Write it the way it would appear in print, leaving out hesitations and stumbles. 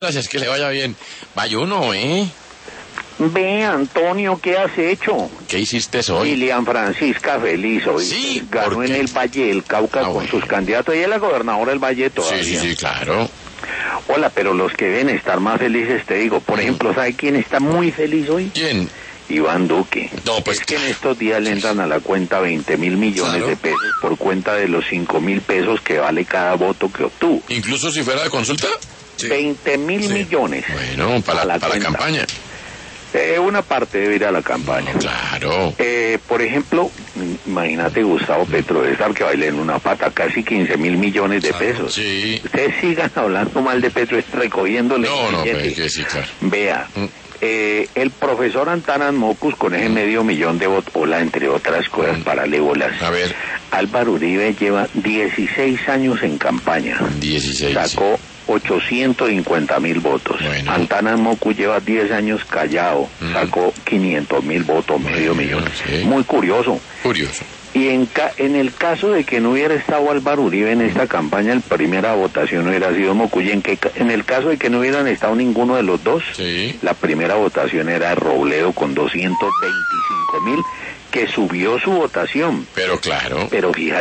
Gracias, que le vaya bien. Vaya uno, ¿eh? Ve, Antonio, ¿qué has hecho? ¿Qué hiciste hoy? Lilian Francisca feliz hoy. Sí, ganó ¿por en qué? el Valle del Cauca con bueno. sus candidatos. Ella es la gobernadora del Valle todavía. Sí, claro. Hola, pero los que deben estar más felices, te digo. Por ejemplo, ¿sabe quién está muy feliz hoy? ¿Quién? Iván Duque. No, pues, es que en estos días le entran a la cuenta 20.000 millones Claro. de pesos por cuenta de los 5.000 pesos que vale cada voto que obtuvo. ¿Incluso si fuera de consulta? 20.000 millones. Bueno, para la cuenta. campaña. Una parte debe ir a la campaña. No, claro. Por ejemplo, imagínate Gustavo Petro que baile en una pata, casi 15.000 millones de pesos. Sí. Ustedes sigan hablando mal de Petro, recogiéndole. No, billete. pero es que sí, claro. Vea, el profesor Antanas Mocus con ese medio millón de votos, entre otras cosas paralévolas. A ver. Álvaro Uribe lleva 16 años en campaña. 16. Sacó 850.000 votos. Bueno. Antanas Mocus lleva 10 años callado, sacó 500.000 votos, medio millón. Sí. Muy curioso. Curioso. Y en el caso de que no hubiera estado Álvaro Uribe en esta campaña, la primera votación hubiera sido Mocuy. En el caso de que no hubieran estado ninguno de los dos, Sí. la primera votación era de Robledo con 225.000, que subió su votación. Pero claro. Pero fíjate